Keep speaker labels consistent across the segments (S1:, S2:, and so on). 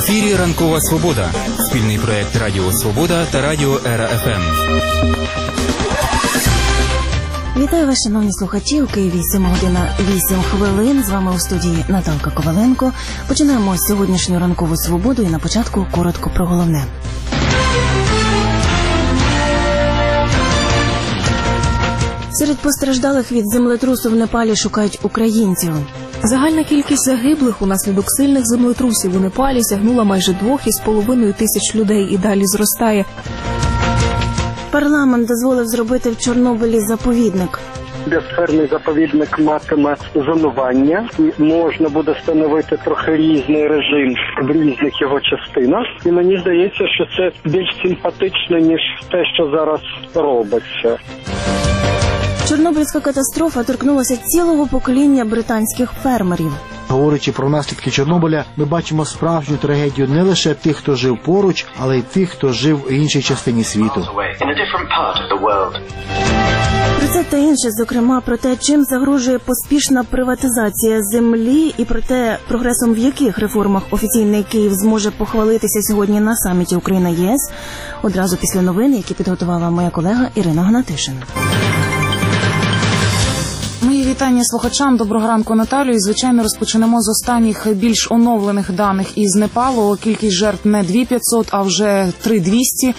S1: ефірі «Ранкова Свобода» – спільний проєкт Радіо Свобода та Радіо Ера ФМ.
S2: Вітаю вас, шановні слухачі. У Києві 7 година 8 хвилин. З вами у студії Наталка Коваленко. Починаємо сьогоднішню «Ранкову Свободу» і на початку коротко про головне. Серед постраждалих від землетрусу в Непалі шукають українців.
S3: Загальна кількість загиблих унаслідок сильних землетрусів у Непалі сягнула майже 2,5 тисяч людей і далі зростає.
S2: Парламент дозволив зробити в Чорнобилі заповідник.
S4: Біосферний заповідник матиме зонування, і можна буде встановити трохи різний режим в різних його частинах. І мені здається, що це більш симпатично, ніж те, що зараз робиться.
S2: Чорнобильська катастрофа торкнулася цілого покоління британських фермерів.
S5: Говорячи про наслідки Чорнобиля, ми бачимо справжню трагедію не лише тих, хто жив поруч, але й тих, хто жив в іншій частині світу.
S2: Про це та інше, зокрема, про те, чим загрожує поспішна приватизація землі і про те, прогресом в яких реформах офіційний Київ зможе похвалитися сьогодні на саміті Україна-ЄС, одразу після новин, які підготувала моя колега Ірина Гнатишин.
S6: Мої вітання слухачам. Доброго ранку, Наталю. І, звичайно, розпочнемо з останніх більш оновлених даних із Непалу. Кількість жертв не 2500, а вже 3200.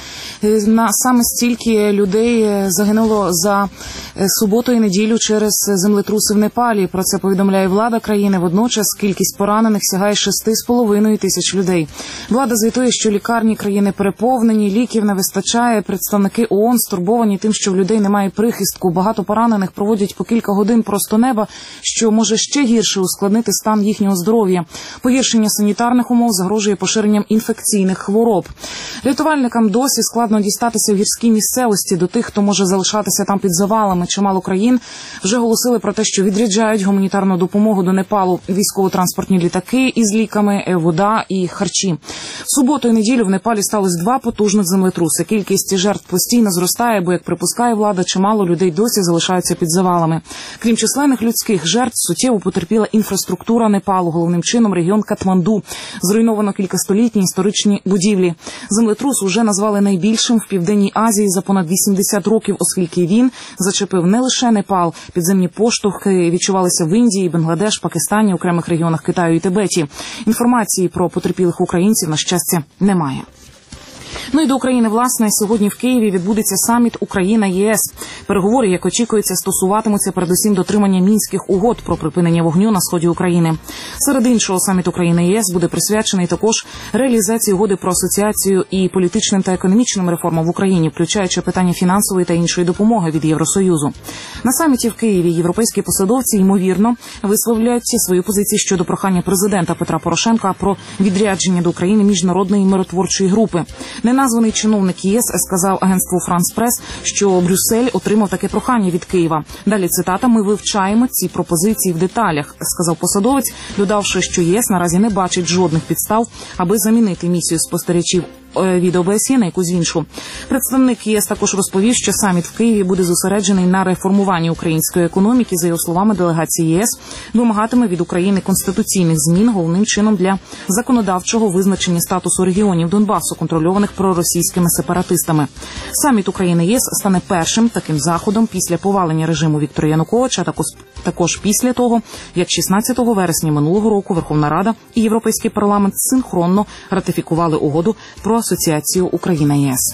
S6: Саме стільки людей загинуло за суботу і неділю через землетруси в Непалі. Про це повідомляє влада країни. Водночас кількість поранених сягає 6,5 тисяч людей. Влада звітує, що лікарні країни переповнені, ліків не вистачає. Представники ООН стурбовані тим, що в людей немає прихистку. Багато поранених проводять по кілька годин просто неба, що може ще гірше ускладнити стан їхнього здоров'я. Погіршення санітарних умов загрожує поширенням інфекційних хвороб. Рятувальникам досі складно дістатися в гірській місцевості до тих, хто може залишатися там під завалами. Чимало країн вже оголосили про те, що відряджають гуманітарну допомогу до Непалу, військово-транспортні літаки із ліками, вода і харчі. В суботу і неділю в Непалі сталося 2 потужних землетруси. Кількість жертв постійно зростає, бо, як припускає влада, чимало людей досі залишаються під завалами. Крім численних людських жертв, суттєво потерпіла інфраструктура Непалу, головним чином регіон Катманду. Зруйновано кількастолітні історичні будівлі. Землетрус уже назвали найбільшим в Південній Азії за понад 80 років, оскільки він зачепив не лише Непал. Підземні поштовхи відчувалися в Індії, Бангладеш, Пакистані, окремих регіонах Китаю і Тибеті. Інформації про потерпілих українців, на щастя, немає. Ну і до України, власне, сьогодні в Києві відбудеться саміт Україна-ЄС. Переговори, як очікується, стосуватимуться передусім дотримання мінських угод про припинення вогню на сході України. Серед іншого, саміт Україна-ЄС буде присвячений також реалізації угоди про асоціацію і політичним та економічним реформам в Україні, включаючи питання фінансової та іншої допомоги від Євросоюзу. На саміті в Києві європейські посадовці, ймовірно, висловлюють свої позиції щодо прохання президента Петра Порошенка про відрядження до України міжнародної миротворчої групи. Неназваний чиновник ЄС сказав агентству «Франс Прес», що Брюссель отримав таке прохання від Києва. Далі цитата: «Ми вивчаємо ці пропозиції в деталях», сказав посадовець, додавши, що ЄС наразі не бачить жодних підстав, аби замінити місію спостерігачів від ОБСЄ на якусь іншу. Представник ЄС також розповів, що саміт в Києві буде зосереджений на реформуванні української економіки. За його словами, делегація єС вимагатиме від України конституційних змін, головним чином для законодавчого визначення статусу регіонів Донбасу, контрольованих проросійськими сепаратистами. Саміт України-ЄС стане першим таким заходом після повалення режиму Віктора Януковича, також після того, як 16 вересня минулого року Верховна Рада і Європейський парламент синхронно ратифікували угоду про асоціацію Україна-ЄС.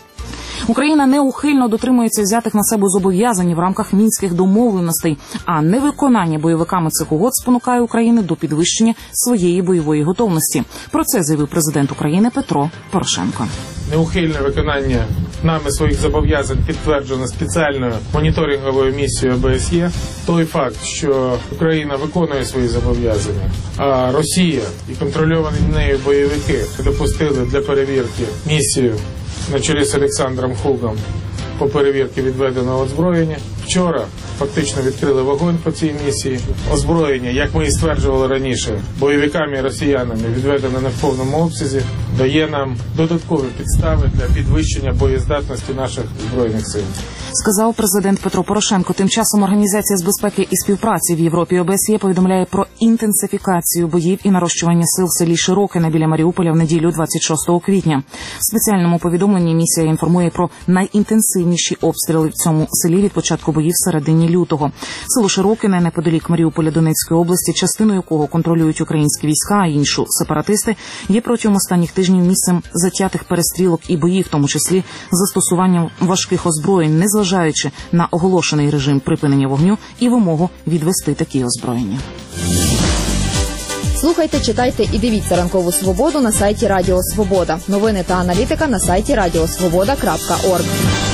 S6: Україна неухильно дотримується взятих на себе зобов'язань в рамках мінських домовленостей, а невиконання бойовиками цих угод спонукає Україну до підвищення своєї бойової готовності. Про це заявив президент України Петро Порошенко.
S7: Неухильне виконання нами своїх зобов'язань підтверджено спеціальною моніторинговою місією ОБСЄ. Той факт, що Україна виконує свої зобов'язання, а Росія і контрольовані нею бойовики допустили для перевірки місію на чолі з Олександром Хугом по перевірці відведеного озброєння. Вчора фактично відкрили вогонь по цій місії. Озброєння, як ми і стверджували раніше, бойовиками і росіянами відведено не в повному обсязі, дає нам додаткові підстави для підвищення боєздатності наших Збройних сил.
S6: Сказав президент Петро Порошенко. Тим часом Організація з безпеки і співпраці в Європі ОБСЄ повідомляє про інтенсифікацію боїв і нарощування сил в селі Широкине біля Маріуполя в неділю 26 квітня. В спеціальному повідомленні місія інформує про найінтенсивніші обстріли в цьому селі від початку боїв в середині лютого. Село Широкине неподалік Маріуполя Донецької області, частину якого контролюють українські війська, а іншу сепаратисти, є протягом останніх тижнів місцем затятих перестрілок і боїв, в тому числі застосуванням важких озброєнь, незважаючи на оголошений режим припинення вогню і вимогу відвести такі озброєння.
S8: Слухайте, читайте і дивіться «Ранкову свободу» на сайті Радіо Свобода. Новини та аналітика на сайті radiosvoboda.org.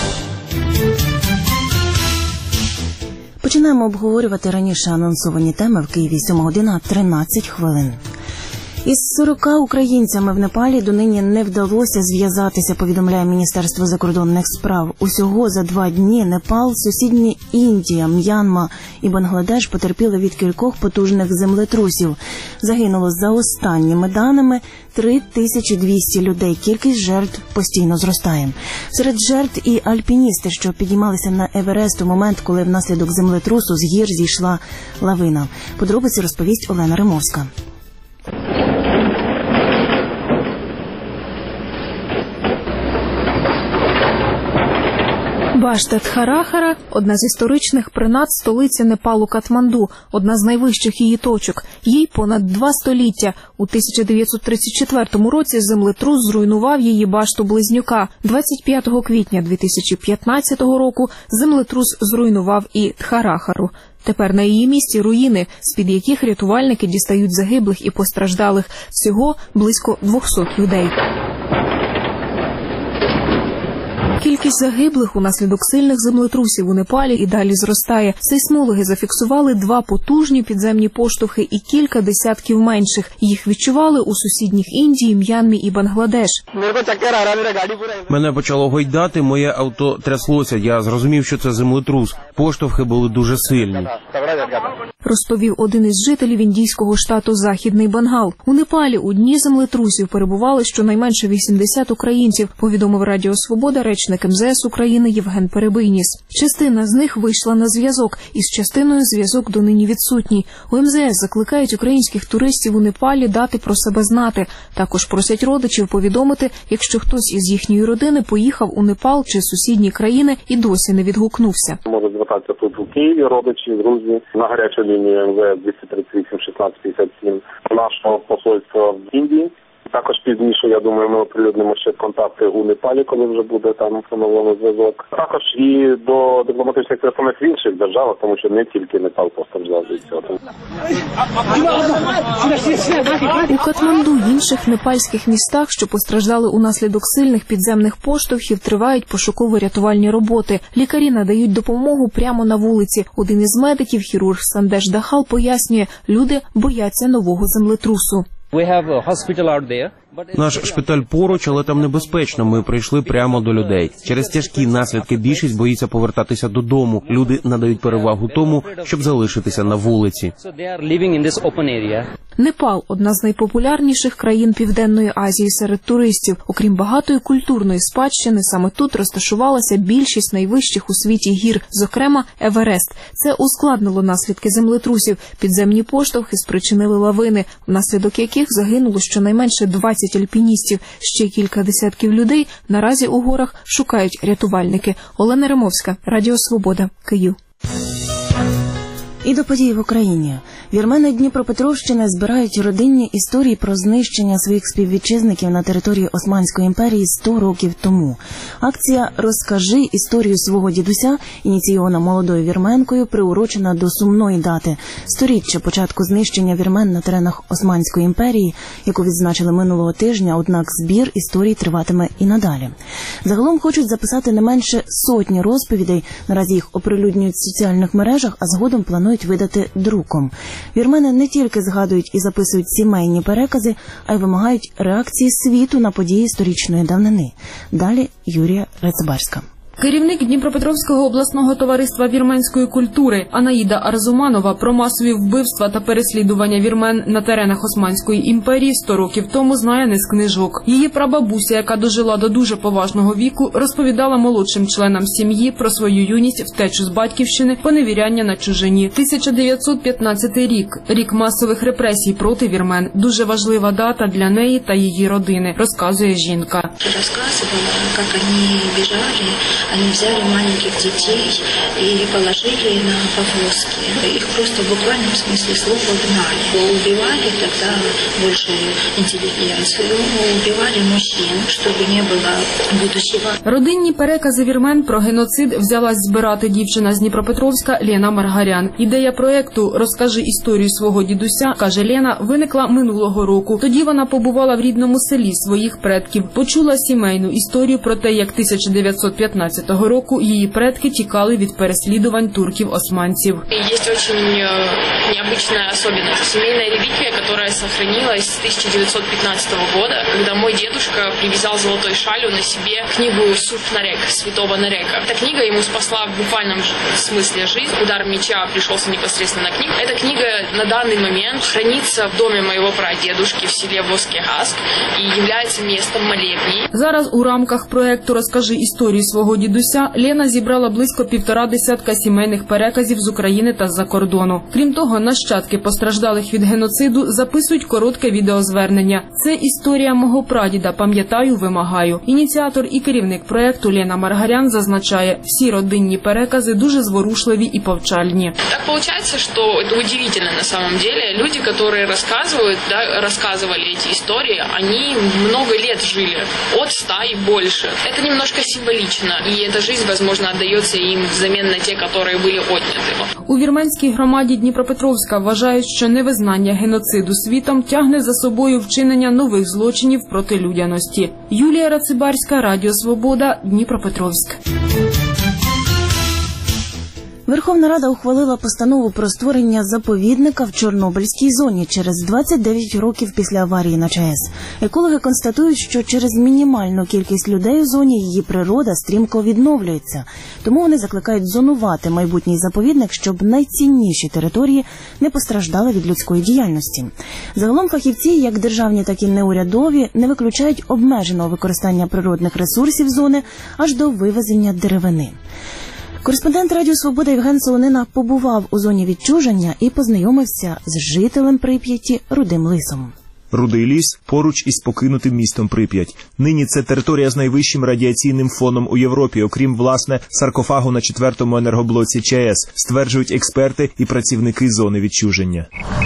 S2: Починаємо обговорювати раніше анонсовані теми в Києві. 7 година 13 хвилин. Із 40 українцями в Непалі донині не вдалося зв'язатися, повідомляє Міністерство закордонних справ. Усього за 2 дні Непал, сусідні Індія, М'янма і Бангладеш потерпіли від кількох потужних землетрусів. Загинуло за останніми даними 3200 людей. Кількість жертв постійно зростає. Серед жертв і альпіністи, що підіймалися на Еверест у момент, коли внаслідок землетрусу з гір зійшла лавина. Подробиці розповість Олена Римовська.
S3: Башта Дхарахара – одна з історичних принад столиці Непалу Катманду, одна з найвищих її точок. Їй понад 2 століття. У 1934 році землетрус зруйнував її башту-близнюка. 25 квітня 2015 року землетрус зруйнував і Дхарахару. Тепер на її місці руїни, з-під яких рятувальники дістають загиблих і постраждалих. Всього близько 200 людей. Кількість загиблих унаслідок сильних землетрусів у Непалі і далі зростає. Сейсмологи зафіксували 2 потужні підземні поштовхи і кілька десятків менших. Їх відчували у сусідніх Індії, М'янмі і Бангладеш.
S9: Мене почало гойдати, моє авто тряслося. Я зрозумів, що це землетрус. Поштовхи були дуже сильні.
S3: Розповів один із жителів індійського штату Західний Бенгал. У Непалі у дні землетрусів перебували щонайменше 80 українців, повідомив Радіо Свобода речник МЗС України Євген Перебийніс. Частина з них вийшла на зв'язок, із частиною зв'язок донині відсутній. У МЗС закликають українських туристів у Непалі дати про себе знати. Також просять родичів повідомити, якщо хтось із їхньої родини поїхав у Непал чи сусідні країни і досі не відгукнувся.
S10: Можуть звертатися тут у Києві родичі, друзі, на гарячу лінію МВС 238 16 57 нашого посольства в Індії. Також пізніше, я думаю, ми оприлюднимо ще контакти у Непалі, коли вже буде там встановлений зв'язок. Також і до дипломатичних представників в інших державах, тому що не тільки Непал постраждав від цього.
S3: У Катманду й інших непальських містах, що постраждали унаслідок сильних підземних поштовхів, тривають пошуково-рятувальні роботи. Лікарі надають допомогу прямо на вулиці. Один із медиків, хірург Сандеш Дахал, пояснює, люди бояться нового землетрусу.
S9: Наш шпиталь поруч, але там небезпечно. Ми прийшли прямо до людей. Через тяжкі наслідки більшість боїться повертатися додому. Люди надають перевагу тому, щоб залишитися на вулиці.
S3: Непал – одна з найпопулярніших країн Південної Азії серед туристів. Окрім багатої культурної спадщини, саме тут розташувалася більшість найвищих у світі гір, зокрема Еверест. Це ускладнило наслідки землетрусів. Підземні поштовхи спричинили лавини, внаслідок яких загинуло щонайменше 20 альпіністів. Ще кілька десятків людей наразі у горах шукають рятувальники. Олена Римовська, Радіо Свобода, Київ.
S2: І до подій в Україні. Вірмени Дніпропетровщини збирають родинні історії про знищення своїх співвітчизників на території Османської імперії 100 років тому. Акція «Розкажи історію свого дідуся», ініційована молодою вірменкою, приурочена до сумної дати – 100-річчя початку знищення вірмен на теренах Османської імперії, яку відзначили минулого тижня, однак збір історій триватиме і надалі. Загалом хочуть записати не менше 100 розповідей, наразі їх оприлюднюють в соціальних мережах, а згодом планують видати друком. Вірмени не тільки згадують і записують сімейні перекази, а й вимагають реакції світу на події сторічної давнини. Далі Юрія Рецебарська.
S3: Керівник Дніпропетровського обласного товариства вірменської культури Анаїда Арзуманова про масові вбивства та переслідування вірмен на теренах Османської імперії 100 років тому знає не з книжок. Її прабабуся, яка дожила до дуже поважного віку, розповідала молодшим членам сім'ї про свою юність, втечу з батьківщини, поневіряння на чужині. 1915 рік – рік масових репресій проти вірмен. Дуже важлива дата для неї та її родини, розказує жінка.
S11: Розказувала, як вони біжали, вони взяли маленьких дітей і положили на повозки. Їх просто в буквальному смислі слова гнали. Убивали тоді більше інтелігенцію, убивали мужчин, щоб не було будущего.
S3: Родинні перекази вірмен про геноцид взялась збирати дівчина з Дніпропетровська Лена Маргарян. Ідея проєкту «Розкажи історію свого дідуся», каже Лена, виникла минулого року. Тоді вона побувала в рідному селі своїх предків, почула сімейну історію про те, як 1915 року її предки тікали від переслідувань турків-османців.
S12: Є дуже необычная особенность. Семейная реликвия, которая сохранилась с 1915 года, когда мой дедушка привязал золотой шалью на себе книгу «Сурф Нарек» святого Нарека. Эта книга ему спасла в буквальном смысле жизнь. Удар меча пришелся непосредственно на книгу. Эта книга на данный момент хранится в доме моего прадедушки в селе Воскегаск и является местом молебней.
S3: Зараз у рамках проєкту «Розкажи історію свого дідуся» Лена зібрала близько 1,5 десятка сімейних переказів з України та з-за кордону. Крім того, нащадки постраждалих від геноциду записують коротке відеозвернення. Це історія мого прадіда, пам'ятаю, вимагаю. Ініціатор і керівник проєкту Лена Маргарян зазначає, всі родинні перекази дуже зворушливі і повчальні.
S12: Так получается, что это удивительно на самом деле. Люди, которые рассказывали эти истории, они много лет жили, от 100 и больше. Это немножко символично, и эта жизнь, возможно, отдается им взамен на те, которые были отняты.
S3: У вірменській громаді Дніпропетровська вважають, що невизнання геноциду світом тягне за собою вчинення нових злочинів проти людяності. Юлія Рацибарська, Радіо Свобода, Дніпропетровськ.
S2: Верховна Рада ухвалила постанову про створення заповідника в Чорнобильській зоні через 29 років після аварії на ЧАЕС. Екологи констатують, що через мінімальну кількість людей у зоні її природа стрімко відновлюється. Тому вони закликають зонувати майбутній заповідник, щоб найцінніші території не постраждали від людської діяльності. Загалом фахівці, як державні, так і неурядові, не виключають обмеженого використання природних ресурсів зони аж до вивезення деревини. Кореспондент Радіо Свобода Євген Солонина побував у зоні відчуження і познайомився з жителем Прип'яті Рудим Лисом.
S13: Рудий ліс поруч із покинутим містом Прип'ять. Нині це територія з найвищим радіаційним фоном у Європі, окрім, власне, саркофагу на 4-му енергоблоці ЧАЕС, стверджують експерти і працівники зони відчуження.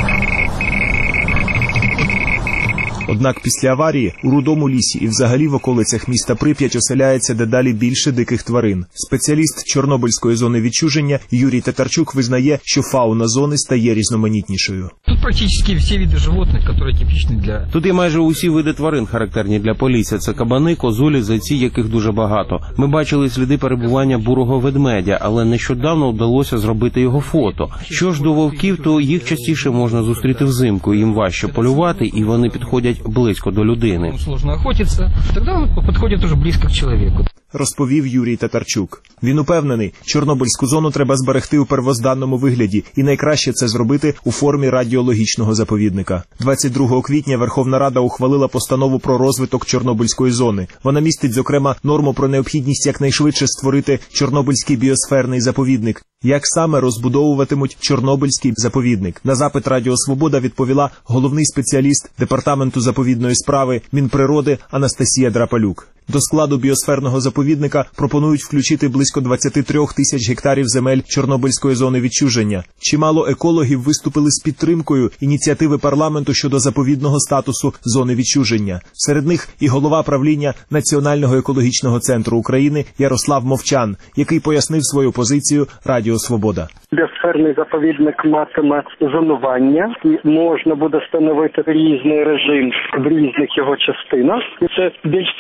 S13: Однак після аварії у Рудому лісі і взагалі в околицях міста Прип'ять оселяється дедалі більше диких тварин. Спеціаліст Чорнобильської зони відчуження Юрій Татарчук визнає, що фауна зони стає різноманітнішою.
S14: Тут практично всі види животних, які типічні для...
S9: Тут є майже усі види тварин, характерні для Полісся. Це кабани, козулі, зайці, яких дуже багато. Ми бачили сліди перебування бурого ведмедя, але нещодавно вдалося зробити його фото. Що ж до вовків, то їх частіше можна зустріти взимку, їм важче полювати, і вони підходять близько до людини.
S14: Сложно охотитися, тоді вони підходять дуже близько до чоловіка.
S13: Розповів Юрій Татарчук. Він упевнений, Чорнобильську зону треба зберегти у первозданному вигляді, і найкраще це зробити у формі радіологічного заповідника. 22 квітня Верховна Рада ухвалила постанову про розвиток Чорнобильської зони. Вона містить, зокрема, норму про необхідність якнайшвидше створити Чорнобильський біосферний заповідник. Як саме розбудовуватимуть Чорнобильський заповідник? На запит Радіо Свобода відповіла головний спеціаліст Департаменту заповідної справи Мінприроди Анастасія Драпалюк. До складу біосферного заповідника пропонують включити близько 23 тисяч гектарів земель Чорнобильської зони відчуження. Чимало екологів виступили з підтримкою ініціативи парламенту щодо заповідного статусу зони відчуження. Серед них і голова правління Національного екологічного центру України Ярослав Мовчан, який пояснив свою позицію Радіо Свобода.
S4: Біосферний заповідник матиме зонування і можна буде встановити різний режим в різних його частинах. І це більш симпатично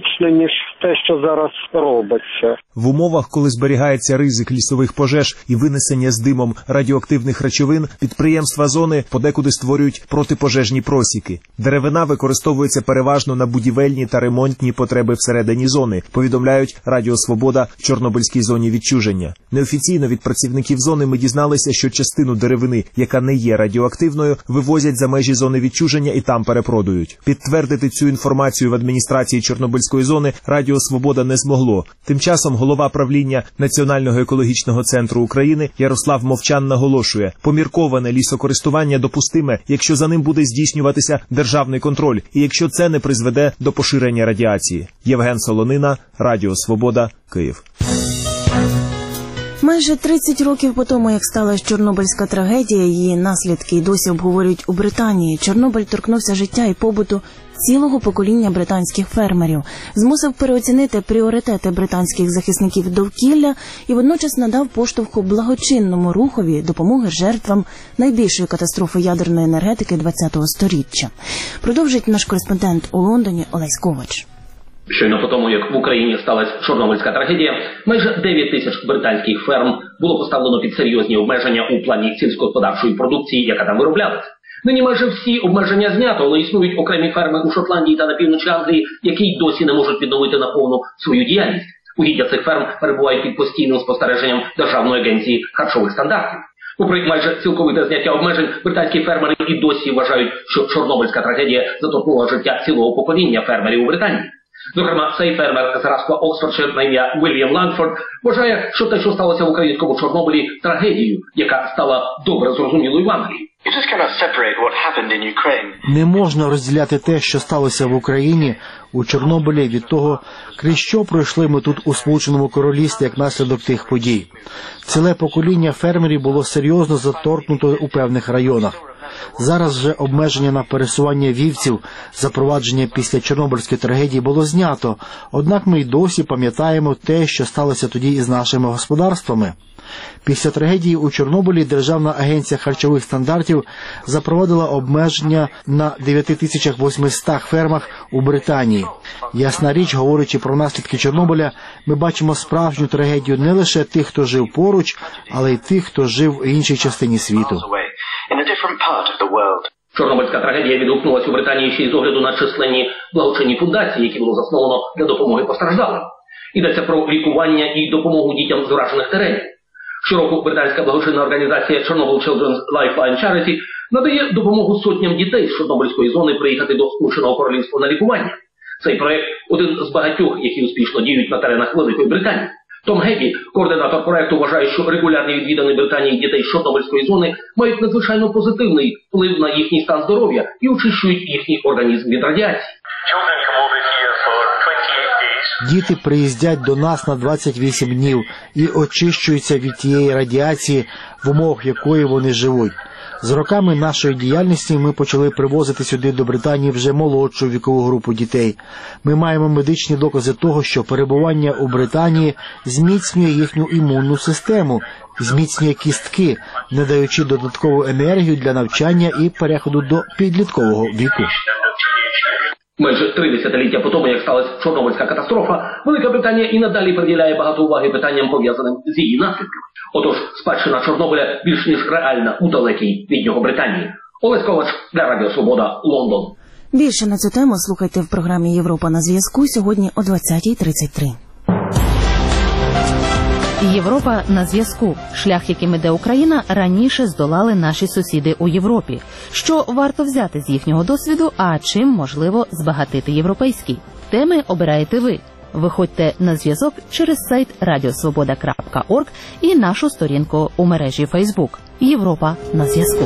S4: симпатично, ніж те, що зараз робиться.
S13: В умовах, коли зберігається ризик лісових пожеж і винесення з димом радіоактивних речовин, підприємства зони подекуди створюють протипожежні просіки. Деревина використовується переважно на будівельні та ремонтні потреби всередині зони, повідомляють Радіо Свобода в Чорнобильській зоні відчуження. Неофіційно від працівників зони ми дізналися, що частину деревини, яка не є радіоактивною, вивозять за межі зони відчуження і там перепродують. Підтвердити цю інформацію в адміністрації Чорнобильської зони Радіо Свобода не змогло. Тим часом голова правління Національного екологічного центру України Ярослав Мовчан наголошує, помірковане лісокористування допустиме, якщо за ним буде здійснюватися державний контроль і якщо це не призведе до поширення радіації. Євген Солонина, Радіо Свобода, Київ.
S2: Майже 30 років по тому, як сталася Чорнобильська трагедія, її наслідки й досі обговорюють у Британії. Чорнобиль торкнувся життя і побуту цілого покоління британських фермерів, змусив переоцінити пріоритети британських захисників довкілля і водночас надав поштовху благочинному рухові допомоги жертвам найбільшої катастрофи ядерної енергетики ХХ століття. Продовжить наш кореспондент у Лондоні Олесь Ковач.
S15: Щойно по тому, як в Україні сталася Чорнобильська трагедія, майже 9 тисяч британських ферм було поставлено під серйозні обмеження у плані сільськогосподарчої продукції, яка там вироблялась. Нині майже всі обмеження знято, але існують окремі ферми у Шотландії та на півночі Англії, які й досі не можуть відновити наповну свою діяльність. Угіддя цих ферм перебувають під постійним спостереженням Державної агенції харчових стандартів. Попри майже цілковите зняття обмежень, британські фермери і досі вважають, що Чорнобильська трагедія заторкнула життя цілого покоління фермерів у Британії. Зокрема, цей фермер з Раскла Оксфордшир на ім'я Вільям Лангфорд вважає, що те, що сталося в українському Чорнобилі, трагедією, яка стала добре зрозумілою в Англії.
S5: Не можна розділяти те, що сталося в Україні, у Чорнобилі, від того, крізь що пройшли ми тут у Сполученому Королівстві як наслідок тих подій. Ціле покоління фермерів було серйозно заторкнуто у певних районах. Зараз вже обмеження на пересування вівців, запровадження після Чорнобильської трагедії, було знято. Однак ми й досі пам'ятаємо те, що сталося тоді із нашими господарствами. Після трагедії у Чорнобилі Державна агенція харчових стандартів запровадила обмеження на 9800 фермах у Британії. Ясна річ, говорячи про наслідки Чорнобиля, ми бачимо справжню трагедію не лише тих, хто жив поруч, але й тих, хто жив в іншій частині світу.
S15: Чорнобильська трагедія відгукнулася у Британії ще й з огляду на численні благочинні фундації, які було засновано для допомоги постраждалим. Йдеться про лікування і допомогу дітям з уражених теренів. Щороку британська благочинна організація Chernobyl Children's Lifeline Charity надає допомогу сотням дітей з Чорнобильської зони приїхати до Сполученого Королівства на лікування. Цей проект один з багатьох, які успішно діють на теренах Великої Британії. Том Гегі, координатор проекту, вважає, що регулярні відвідини Британії дітей з Чорнобильської зони мають надзвичайно позитивний вплив на їхній стан здоров'я і очищують їхній організм від радіації.
S5: Діти приїздять до нас на 28 днів і очищуються від тієї радіації, в умовах якої вони живуть. З роками нашої діяльності ми почали привозити сюди до Британії вже молодшу вікову групу дітей. Ми маємо медичні докази того, що перебування у Британії зміцнює їхню імунну систему, зміцнює кістки, не даючи додаткову енергію для навчання і переходу до підліткового віку.
S15: Майже 3 десятиліття по тому, як сталася Чорнобильська катастрофа, Велика Британія і надалі приділяє багато уваги питанням, пов'язаним з її наслідками. Отож, спадщина Чорнобиля більш ніж реальна у далекій від нього Британії. Олесь Ковач для Радіо Свобода, Лондон.
S2: Більше на цю тему слухайте в програмі «Європа на зв'язку» сьогодні о 20:33.
S16: Європа на зв'язку. Шлях, яким іде Україна, раніше здолали наші сусіди у Європі. Що варто взяти з їхнього досвіду, а чим можливо збагатити європейський? Теми обираєте ви. Виходьте на зв'язок через сайт radiosvoboda.org і нашу сторінку у мережі Facebook. Європа на зв'язку.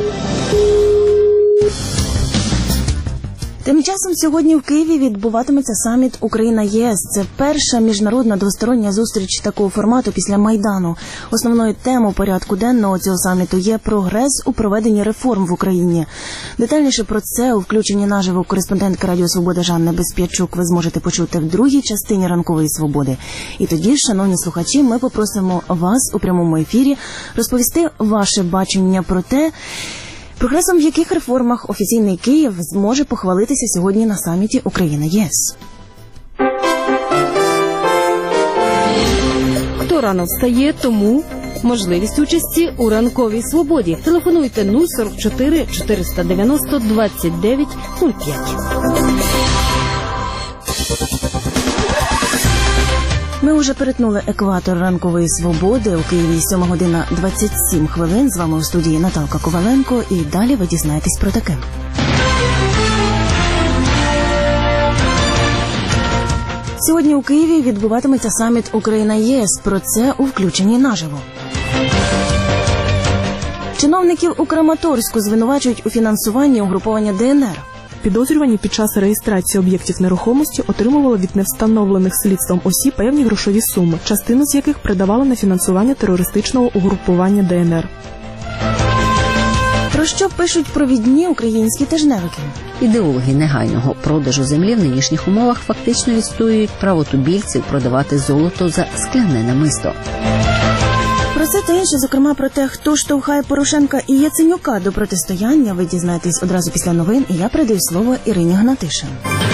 S2: Тим часом сьогодні в Києві відбуватиметься саміт Україна-ЄС. Це перша міжнародна двостороння зустріч такого формату після Майдану. Основною темою порядку денного цього саміту є прогрес у проведенні реформ в Україні. Детальніше про це у включенні наживо кореспондентки Радіо Свобода Жанни Безп'ячук ви зможете почути в другій частині «Ранкової свободи». І тоді, шановні слухачі, ми попросимо вас у прямому ефірі розповісти ваше бачення про те, прогресом в яких реформах офіційний Київ зможе похвалитися сьогодні на саміті Україна-ЄС.
S17: Хто рано встає, тому можливість участі у ранковій свободі. Телефонуйте 044 490 29 05.
S2: Ми вже перетнули екватор ранкової свободи. У Києві 7 година 27 хвилин. З вами у студії Наталка Коваленко. І далі ви дізнаєтесь про таке. Сьогодні у Києві відбуватиметься саміт Україна-ЄС. Про це у включенні наживо. Чиновників у Краматорську звинувачують у фінансуванні угруповання ДНР.
S18: Підозрювані під час реєстрації об'єктів нерухомості отримували від невстановлених слідством осіб певні грошові суми, частину з яких передавали на фінансування терористичного угрупування ДНР.
S2: Про що пишуть провідні українські тижневики?
S19: Ідеологи негайного продажу землі в нинішніх умовах фактично відстоюють право тубільців продавати золото за скляне намисто.
S2: Про це та інше, зокрема про те, хто штовхає Порошенка і Яценюка до протистояння, ви дізнаєтесь одразу після новин, і я передаю слово Ірині Гнатишин.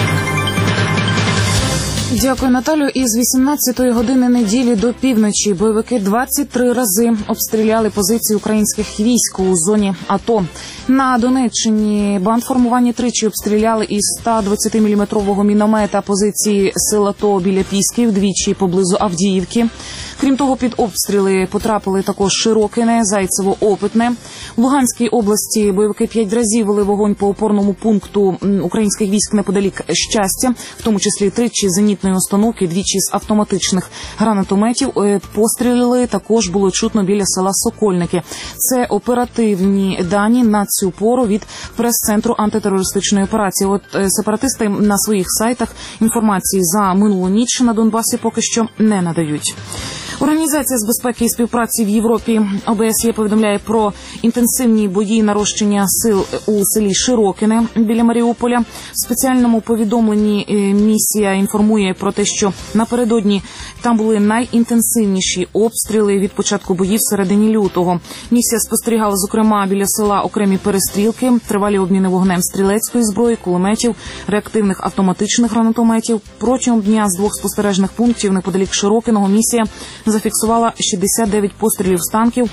S6: Дякую, Наталю. Із 18-ї години неділі до півночі бойовики 23 рази обстріляли позиції українських військ у зоні АТО. На Донеччині бандформування тричі обстріляли із 120-мм міномета позиції сил АТО біля Пісків, двічі поблизу Авдіївки. Крім того, під обстріли потрапили також Широкине, Зайцево, Опитне. В Луганській області бойовики 5 разів вели вогонь по опорному пункту українських військ неподалік Щастя, в тому числі тричі зенітної установки, двічі з автоматичних гранатометів. Постріли також було чутно біля села Сокольники. Це оперативні дані на цю пору від прес-центру антитерористичної операції. От сепаратисти на своїх сайтах інформації за минулу ніч на Донбасі поки що не надають. Організація з безпеки і співпраці в Європі ОБСЄ повідомляє про інтенсивні бої нарощення сил у селі Широкине біля Маріуполя. В спеціальному повідомленні місія інформує про те, що напередодні там були найінтенсивніші обстріли від початку боїв в середині лютого. Місія спостерігала, зокрема, біля села окремі перестрілки, тривалі обміни вогнем стрілецької зброї, кулеметів, реактивних автоматичних гранатометів. Протягом дня з 2 спостережних пунктів неподалік Широкиного місія зафіксувала 69 пострілів з танків,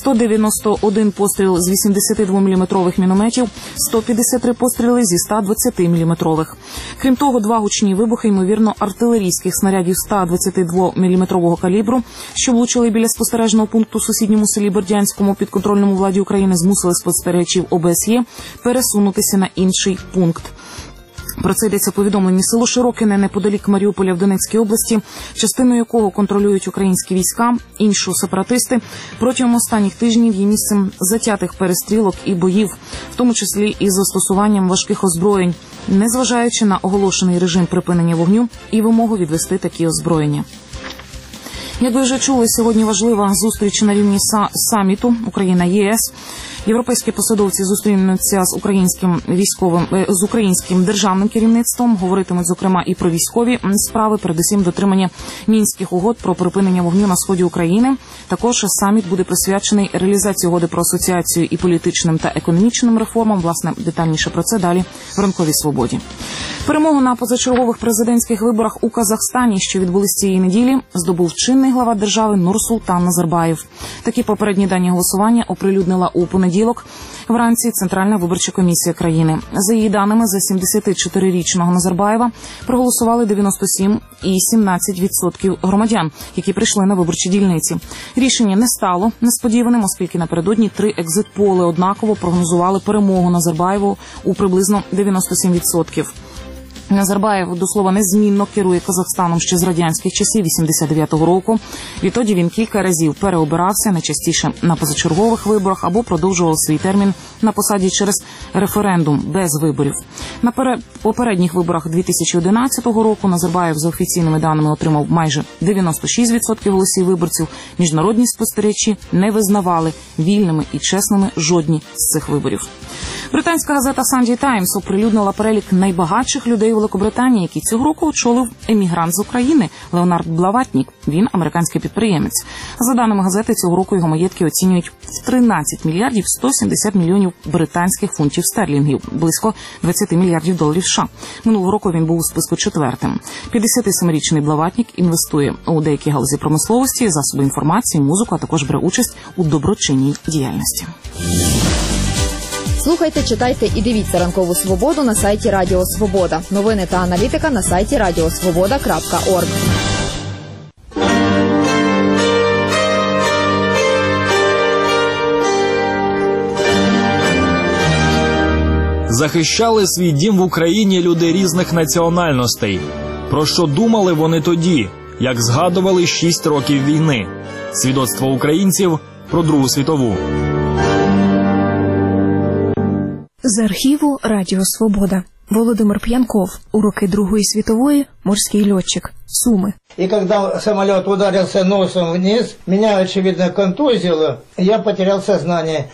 S6: 191 постріл з 82-мм мінометів, 153 постріли зі 120-мм. Крім того, 2 гучні вибухи, ймовірно, артилерійських снарядів 122-мм калібру, що влучили біля спостережного пункту в сусідньому селі Бердянському підконтрольному владі України, змусили спостерігачів ОБСЄ пересунутися на інший пункт. Про це йдеться в повідомленні. Село Широкине неподалік Маріуполя в Донецькій області, частину якого контролюють українські війська, іншу сепаратисти, протягом останніх тижнів є місцем затятих перестрілок і боїв, в тому числі із застосуванням важких озброєнь, незважаючи на оголошений режим припинення вогню і вимогу відвести такі озброєння. Як ви вже чули, сьогодні важлива зустріч на рівні саміту Україна-ЄС. Європейські посадовці зустрінуться з українським державним керівництвом, говоритимуть, зокрема, і про військові справи, передусім дотримання мінських угод про припинення вогню на сході України. Також саміт буде присвячений реалізації угоди про асоціацію і політичним та економічним реформам. Власне, детальніше про це далі в ранковій свободі. Перемогу на позачергових президентських виборах у Казахстані, що відбулись цієї неділі, здобув чинний глава держави Нурсултан Назарбаєв. Такі попередні дані голосування оприлюднила у понеділок вранці Центральна виборча комісія країни. За її даними, за 74-річного Назарбаєва проголосували 97,17% громадян, які прийшли на виборчі дільниці. Рішення не стало несподіваним, оскільки напередодні 3 екзит-поли однаково прогнозували перемогу Назарбаєву у приблизно 97%. Назарбаєв, до слова, незмінно керує Казахстаном ще з радянських часів 89-го року. Відтоді він кілька разів переобирався, найчастіше на позачергових виборах, або продовжував свій термін на посаді через референдум без виборів. На попередніх виборах 2011 року Назарбаєв за офіційними даними отримав майже 96% голосів виборців. Міжнародні спостерігачі не визнавали вільними і чесними жодні з цих виборів. Британська газета Sunday Times оприлюднила перелік найбагатших людей в Великобританії, який цього року очолив емігрант з України Леонард Блаватнік. Він американський підприємець. За даними газети, цього року його маєтки оцінюють в 13 мільярдів 170 мільйонів британських фунтів стерлінгів, близько 20 мільярдів доларів США. Минулого року він був у списку 4-м. 57-річний Блаватнік інвестує у деякі галузі промисловості, засоби інформації, музику, а також бере участь у доброчинній діяльності.
S8: Слухайте, читайте і дивіться «Ранкову свободу» на сайті Радіо Свобода. Новини та аналітика на сайті radiosvoboda.org.
S20: Захищали свій дім в Україні люди різних національностей. Про що думали вони тоді, як згадували 6 років війни? Свідоцтво українців про Другу світову.
S3: З архіву Радіо Свобода. Володимир П'янков. У роки Другої світової. Морський льотчик. Суми.
S21: И когда самолет ударился носом вниз, меня, очевидно, контузило, я потерял сознание.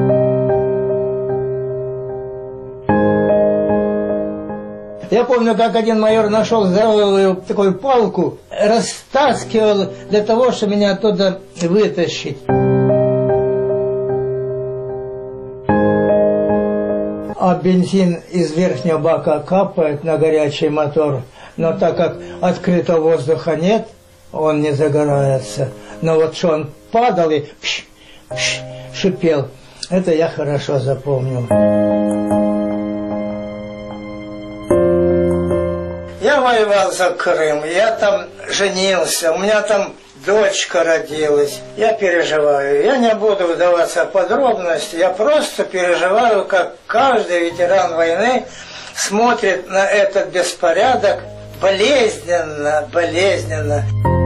S21: Я помню, как один майор нашел здоровую такую палку, растаскивал для того, чтобы меня оттуда вытащить. А бензин из верхнего бака капает на горячий мотор. Но так как открытого воздуха нет, он не загорается. Но вот что он падал и шипел, это я хорошо запомнил. Я воевал за Крым, я там женился, у меня там дочка родилась. Я переживаю. Я не буду вдаваться в подробности, я просто переживаю, как каждый ветеран войны смотрит на этот беспорядок болезненно, болезненно.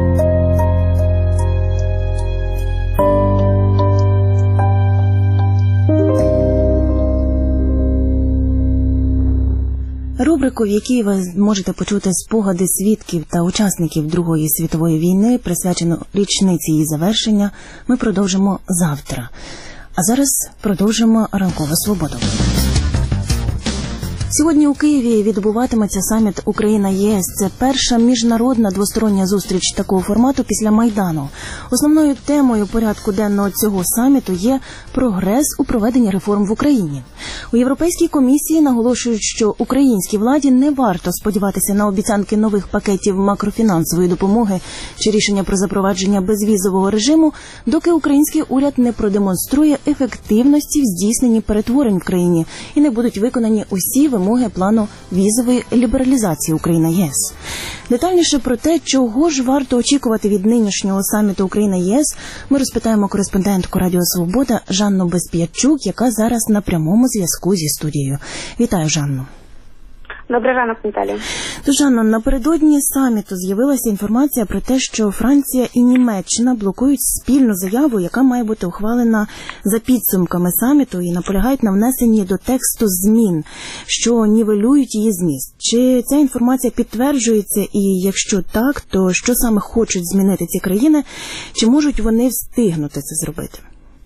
S2: Рубрику, в якій ви можете почути спогади свідків та учасників Другої світової війни, присвячену річниці її завершення, ми продовжимо завтра. А зараз продовжимо «Ранкову свободу». Сьогодні у Києві відбуватиметься саміт Україна-ЄС. Це перша міжнародна двостороння зустріч такого формату після Майдану. Основною темою порядку денного цього саміту є прогрес у проведенні реформ в Україні. У Європейській комісії наголошують, що українській владі не варто сподіватися на обіцянки нових пакетів макрофінансової допомоги чи рішення про запровадження безвізового режиму, доки український уряд не продемонструє ефективності в здійсненні перетворень в країні і не будуть виконані усі вимоги плану візової лібералізації Україна-ЄС. Детальніше про те, чого ж варто очікувати від нинішнього саміту Україна-ЄС, ми розпитаємо кореспондентку Радіо Свобода Жанну Безп'ятчук, яка зараз на прямому зв'язку зі студією. Вітаю, Жанну.
S22: Добрий ранок, Наталія.
S2: Тож, Жанно, напередодні саміту з'явилася інформація про те, що Франція і Німеччина блокують спільну заяву, яка має бути ухвалена за підсумками саміту, і наполягають на внесенні до тексту змін, що нівелюють її зміст. Чи ця інформація підтверджується, і якщо так, то що саме хочуть змінити ці країни, чи можуть вони встигнути це зробити?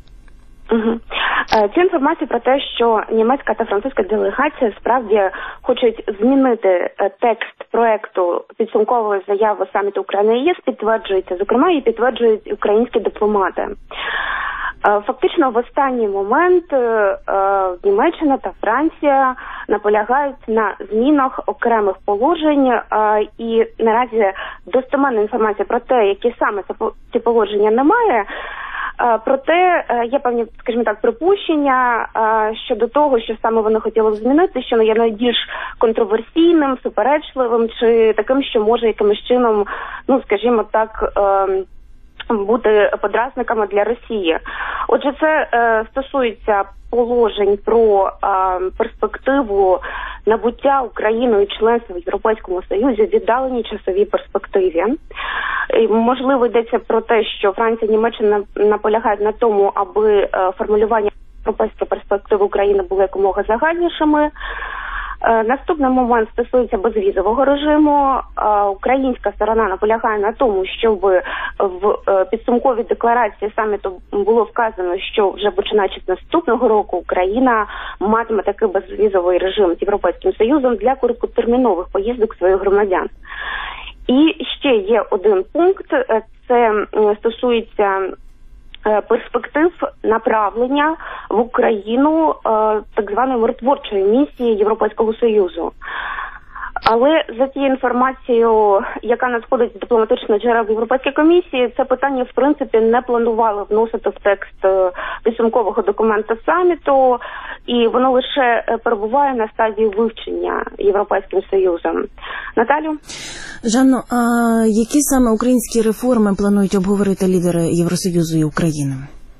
S22: Ця інформація про те, що німецька та французька делегація справді хочуть змінити текст проекту підсумкової заяви саміту Україна-ЄС, підтверджується, зокрема, і підтверджують українські дипломати. Фактично, в останній момент Німеччина та Франція наполягають на змінах окремих положень, і наразі достеменна інформація про те, які саме ці положення немає. Проте є певні, скажімо так, припущення щодо того, що саме вони хотіли б змінити, що є найбільш контроверсійним, суперечливим, чи таким, що може якимось чином, скажімо так, бути подразниками для Росії. Отже, це стосується положень про перспективу набуття Україною членства в Європейському Союзі в віддаленій часовій перспективі. І, можливо, йдеться про те, що Франція і Німеччина наполягають на тому, аби формулювання європейської перспективи України були якомога загальнішими. Наступний момент стосується безвізового режиму. Українська сторона наполягає на тому, щоб в підсумковій декларації саміту було вказано, що вже починаючи з наступного року Україна матиме такий безвізовий режим з Європейським Союзом для короткотермінових поїздок своїх громадян. І ще є один пункт, це стосується перспектив направлення в Україну так званої миротворчої місії Європейського Союзу. Але за тією інформацією, яка надходить з дипломатичних джерел Європейської комісії, це питання, в принципі, не планували вносити в текст підсумкового документа саміту, і воно лише перебуває на стадії вивчення Європейським Союзом. Наталю?
S2: Жанно, а які саме українські реформи планують обговорити лідери Євросоюзу і України?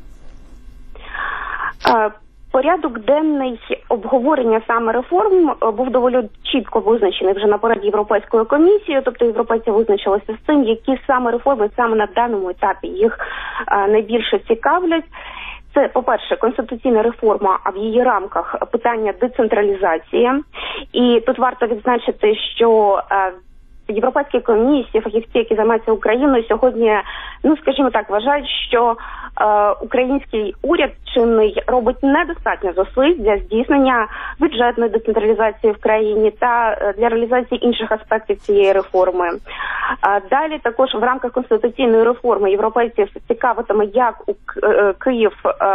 S22: Порядок денний обговорення саме реформ був доволі чітко визначений вже наперед Європейською комісією, тобто європейці визначилися з тим, які саме реформи саме на даному етапі їх найбільше цікавлять. Це, по-перше, конституційна реформа, а в її рамках питання децентралізації. І тут варто відзначити, що Європейські комісії, фахівці, які займаються Україною, сьогодні, скажімо так, вважають, що український уряд чинний робить недостатньо зусиль для здійснення бюджетної децентралізації в країні та для реалізації інших аспектів цієї реформи. Далі також в рамках конституційної реформи європейців цікавитиме, як Київ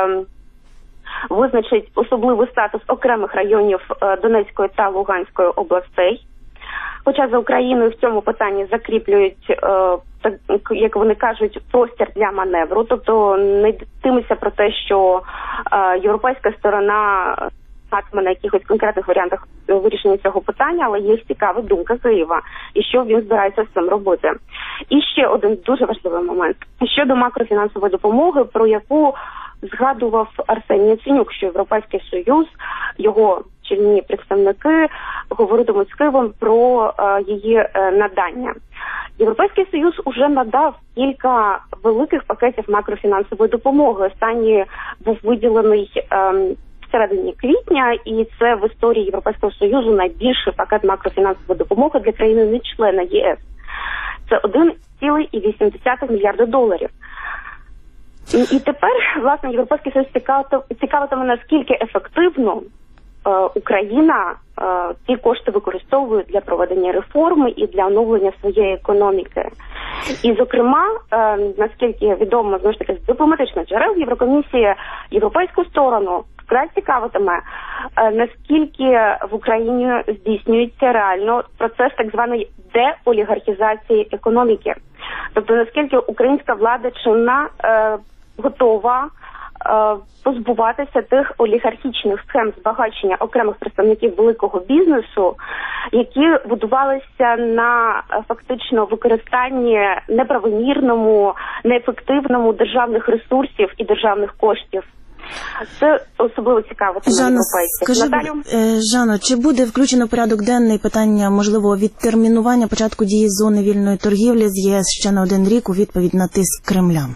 S22: визначить особливий статус окремих районів Донецької та Луганської областей. Хоча за Україною в цьому питанні закріплюють, як вони кажуть, простір для маневру. Тобто не йтиметься про те, що європейська сторона матиме на якихось конкретних варіантах вирішення цього питання, але є цікава думка Києва і що він збирається з цим робити. І ще один дуже важливий момент щодо макрофінансової допомоги, про яку згадував Арсеній Яценюк, що Європейський Союз, його чільні представники говоритимуть з Києвом про її надання. Європейський Союз уже надав кілька великих пакетів макрофінансової допомоги. Останній був виділений в середині квітня, і це в історії Європейського Союзу найбільший пакет макрофінансової допомоги для країни не члена ЄС. Це 1,8 мільярда доларів. І тепер, власне, Європейський Союз цікавитиме, наскільки ефективно Україна ці кошти використовує для проведення реформи і для оновлення своєї економіки. І, зокрема, наскільки відомо, знову ж таки, з дипломатичних джерел, Єврокомісія європейську сторону вкрай цікавитиме, наскільки в Україні здійснюється реально процес так званої деолігархізації економіки. Тобто, наскільки українська влада чинна готова позбуватися тих олігархічних схем збагачення окремих представників великого бізнесу, які будувалися на фактично використанні неправомірному, неефективному державних ресурсів і державних коштів. Це особливо цікаво для європейців.
S2: Жанно, чи буде включено в порядок денний питання можливого відтермінування початку дії зони вільної торгівлі з ЄС ще на 1 рік у відповідь на тиск Кремля?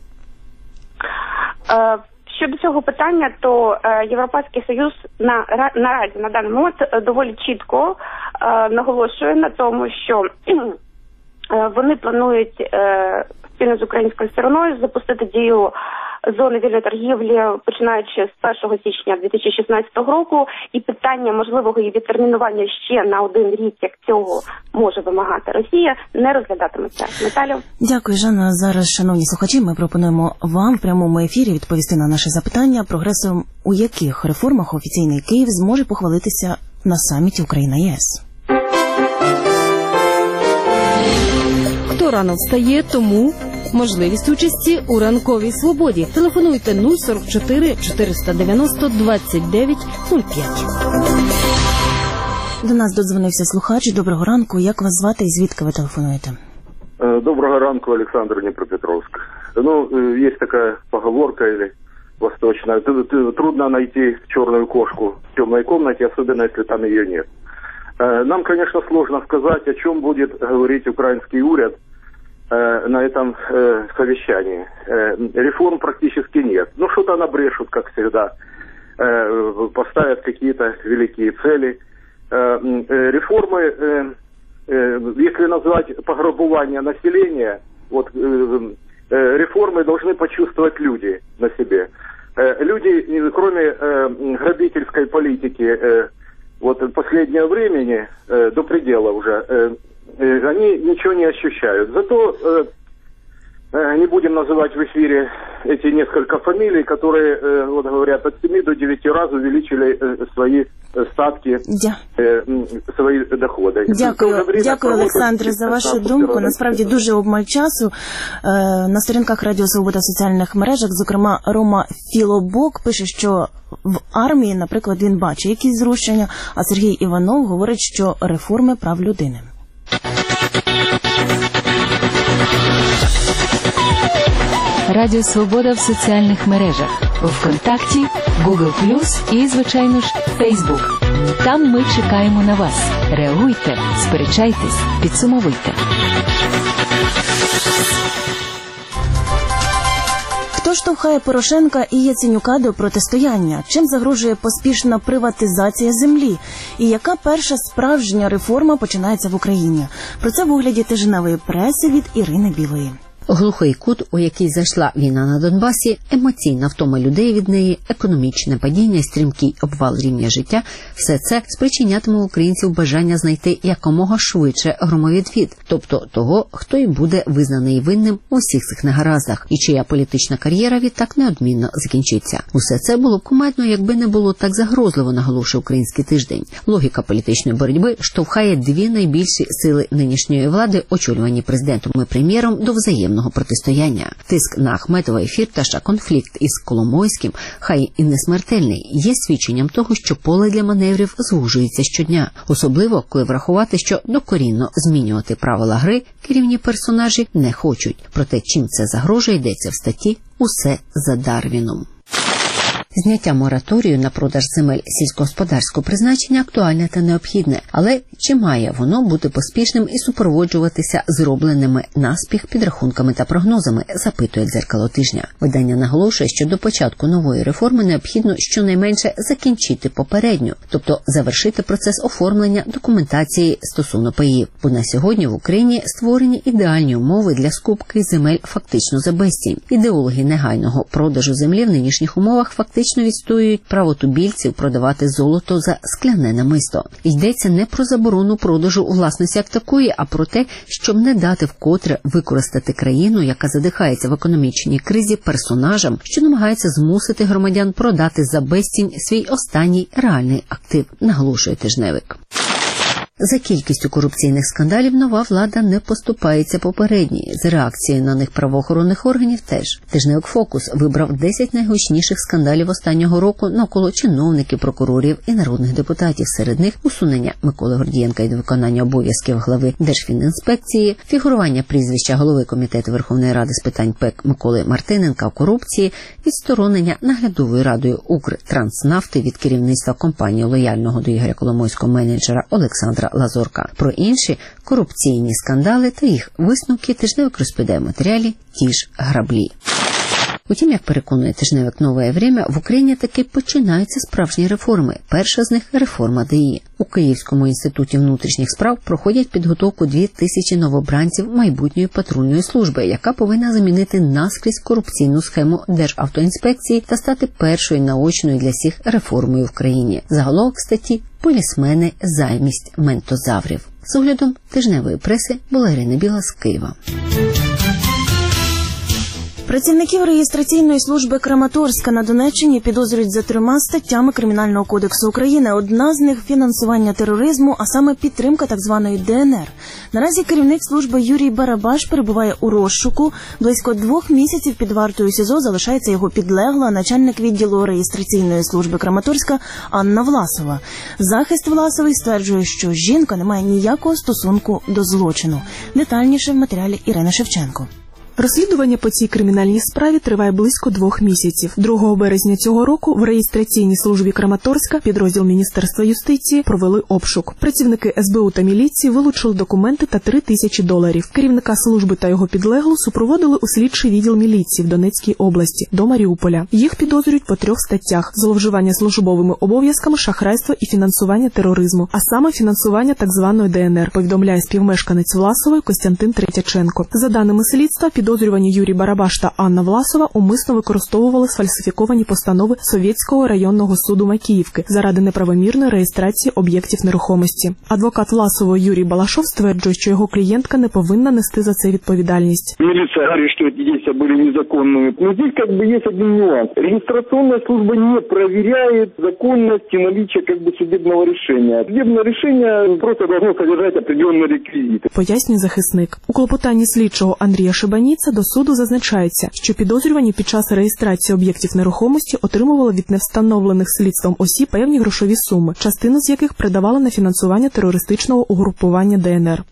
S22: Щодо цього питання, то Європейський Союз наразі на даний момент доволі чітко наголошує на тому, що вони планують спільно з українською стороною запустити дію зони вільної торгівлі, починаючи з 1 січня 2016 року, і питання можливого її відтермінування ще на 1 рік, як цього може вимагати Росія, не розглядатиметься. Наталю?
S2: Дякую, Жанна. Зараз, шановні слухачі, ми пропонуємо вам в прямому ефірі відповісти на наше запитання, прогресом у яких реформах офіційний Київ зможе похвалитися на саміті Україна-ЄС.
S17: Хто рано встає, тому можливість участі у ранковій свободі. Телефонуйте 044 490 29 05.
S2: До нас додзвонився слухач. Доброго ранку. Як вас звати і звідки ви телефонуєте?
S1: Доброго ранку, Александр, Днепропетровск. Есть такая поговорка или восточная. Трудно найти черную кошку в темной комнате, особенно если там ее нет. Нам, конечно, сложно сказать, о чем будет говорить украинский уряд на этом совещании. Реформ практически нет. Что-то набрешут, как всегда. Поставят какие-то великие цели. реформы, если назвать пограбование населения, вот реформы должны почувствовать люди на себе. Люди, кроме грабительской политики, вот последнего времени, до предела уже, они ничего не ощущают. Зато не будем называть в эфире эти несколько фамилий, которые, вот говорят, от 7 до 9 раз увеличили свои статки, свої доходи.
S2: Дякую, Олександре, за вашу думку. Насправді дуже обмаль часу. На сторінках Радіо Свобода в соціальних мережах, зокрема, Рома Філобок пише, що в армії, наприклад, він бачить якісь зрушення, а Сергій Іванов говорить, що реформи прав людини.
S7: Радіо Свобода в соціальних мережах. ВКонтакті, Google+, і, звичайно ж, Facebook. Там ми чекаємо на вас. Реагуйте, сперечайтесь, підсумовуйте.
S2: Хто штовхає Порошенка і Яценюка до протистояння? Чим загрожує поспішна приватизація землі? І яка перша справжня реформа починається в Україні? Про це в огляді тижневої преси від Ірини Білої.
S19: Глухий кут, у який зайшла війна на Донбасі, емоційна втома людей від неї, економічне падіння, стрімкий обвал рівня життя – все це спричинятиме у українців бажання знайти якомога швидше громовідвід, тобто того, хто й буде визнаний винним у всіх цих негараздах, і чия політична кар'єра відтак неодмінно закінчиться. Усе це було б кумедно, якби не було так загрозливо, наголошує Український тиждень. Логіка політичної боротьби штовхає дві найбільші сили нинішньої влади, очолювані президентом і прем'єром, до взаємного протистояння. Тиск на Ахметова і Фірташа, конфлікт із Коломойським, хай і не смертельний, є свідченням того, що поле для маневрів звужується щодня. Особливо, коли врахувати, що докорінно змінювати правила гри керівні персонажі не хочуть. Проте, чим це загрожує, йдеться в статті «Усе за Дарвіном». Зняття мораторію на продаж земель сільськогосподарського призначення актуальне та необхідне, але чи має воно бути поспішним і супроводжуватися зробленими наспіх підрахунками та прогнозами, запитує «Дзеркало тижня». Видання наголошує, що до початку нової реформи необхідно щонайменше закінчити попередню, тобто завершити процес оформлення документації стосовно паїв. Бо на сьогодні в Україні створені ідеальні умови для скупки земель фактично за безцінь. Ідеологи негайного продажу землі в нинішніх умовах фактично відстоюють право тубільців продавати золото за скляне намисто. Йдеться не про заборону продажу власності як такої, а про те, щоб не дати вкотре використати країну, яка задихається в економічній кризі, персонажам, що намагаються змусити громадян продати за безцінь свій останній реальний актив, наголошує тижневик. За кількістю корупційних скандалів нова влада не поступається попередній. За реакцією на них правоохоронних органів теж. Тижневик «Фокус» вибрав 10 найгучніших скандалів останнього року навколо чиновників, прокурорів і народних депутатів. Серед них усунення Миколи Гордієнка від виконання обов'язків глави Держфінінспекції, фігурування прізвища голови Комітету Верховної Ради з питань ПЕК Миколи Мартиненка в корупції, відсторонення наглядовою радою Укртранснафти від керівництва компанії лояльного до Ігоря Коломойського менеджера Олександра Лазорка. Про інші корупційні скандали та їх висновки тижневик розповідає в матеріалі «Ті ж граблі». Утім, як переконує тижневик «Нове время», в Україні таки починаються справжні реформи. Перша з них – реформа ДАІ. У Київському інституті внутрішніх справ проходять підготовку 2000 новобранців майбутньої патрульної служби, яка повинна замінити наскрізь корупційну схему Державтоінспекції та стати першою наочною для всіх реформою в країні. Заголовок статті «Полісмени замість ментозаврів». З оглядом тижневої преси була Ірина Біла з Києва.
S2: Працівників реєстраційної служби Краматорська на Донеччині підозрюють за 3 статтями Кримінального кодексу України. Одна з них – фінансування тероризму, а саме підтримка так званої ДНР. Наразі керівник служби Юрій Барабаш перебуває у розшуку. Близько 2 місяців під вартою СІЗО залишається його підлегла, начальник відділу реєстраційної служби Краматорська Анна Власова. Захист Власової стверджує, що жінка не має ніякого стосунку до злочину. Детальніше в матеріалі Ірини Шевченко.
S18: Розслідування по цій кримінальній справі триває близько 2 місяців. 2 березня цього року в реєстраційній службі Краматорська, підрозділ Міністерства юстиції, провели обшук. Працівники СБУ та міліції вилучили документи та $3000. Керівника служби та його підлеглу супроводили у слідчий відділ міліції в Донецькій області до Маріуполя. Їх підозрюють по 3 статтях: зловживання службовими обов'язками, шахрайство і фінансування тероризму, а саме фінансування так званої ДНР, повідомляє співмешканець Власової Костянтин Третяченко. За даними слідства, підозрювані Юрій Барабаш та Анна Власова умисно використовували сфальсифіковані постанови Совєтського районного суду Макіївки заради неправомірної реєстрації об'єктів нерухомості. Адвокат Власової Юрій Балашов стверджує, що його клієнтка не повинна нести за це відповідальність.
S10: Міліція говорить, що ці дії були незаконними. Но здесь є один нюанс. Реєстраційна служба не перевіряє законність наличия судебного рішення. Судебне рішення просто должно содержати определенні реквізити.
S18: Пояснює захисник. У клопотанні слідчого Андрія Шибаніца до суду зазначається, що підозрювані під час реєстрації об'єктів нерухомості отримували від невстановлених слідством осіб певні грошові суми, частину з яких передавали на фінансування терористичного угрупування ДНР.